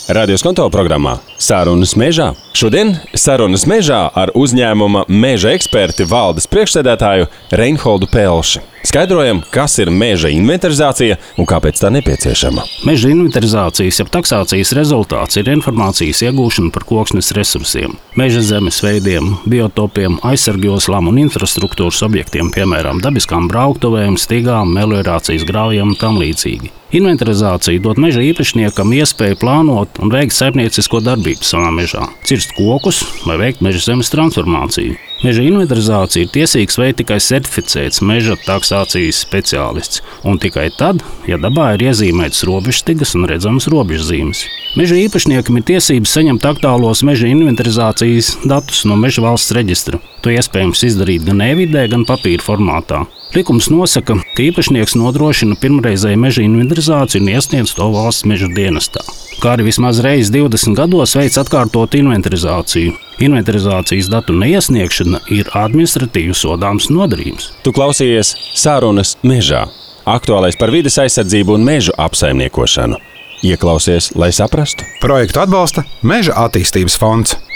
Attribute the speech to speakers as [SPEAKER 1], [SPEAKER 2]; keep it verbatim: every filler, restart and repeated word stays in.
[SPEAKER 1] Radio Skonto programmā Sarunas mežā. Šodien sarunas mežā ar uzņēmuma meža eksperti valdes priekšsēdētāju Reinholdu Pelši. Skaidrojam, kas ir meža inventarizācija un kāpēc tā nepieciešama.
[SPEAKER 2] Meža inventarizācijas jeb taksācijas rezultāts ir informācijas iegūšana par koksnes resursiem, meža zemes veidiem, biotopiem, aizsargjoslām un infrastruktūras objektiem, piemēram, dabiskām brauktuvēm, stigām, meliorācijas grāvjiem un tam līdzīgi. Inventarizācija dod meža īpašniekam iespēju plānot un veikt saimniecisko darbību savā mežā, cirst kokus vai veikt meža zemes transformāciju. Meža inventarizācija ir tiesīgs veikt tikai certificēts meža taksācijas speciālists, un tikai tad, ja dabā ir iezīmētas robežstigas un redzamas robežzīmes. Meža īpašniekam ir tiesības saņemt aktuālos meža inventarizācijas datus no meža valsts reģistra. To iespējams izdarīt gan e-vidē, gan papīra formātā. Likums nosaka, ka īpašnieks nodrošina pirmreizēju meža inventarizāciju un iesniedz to valsts meža dienestā, kā arī vismaz reizi divdesmit gados veic atkārtotu inventarizāciju. Inventarizācijas datu neiesniegšana ir administratīvi sodāms nodarījums.
[SPEAKER 1] Tu klausījies Sarunas mežā. Aktuālais par vides aizsardzību un mežu apsaimniekošanu. Ieklausies, lai saprastu.
[SPEAKER 3] Projektu atbalsta Meža attīstības fonds.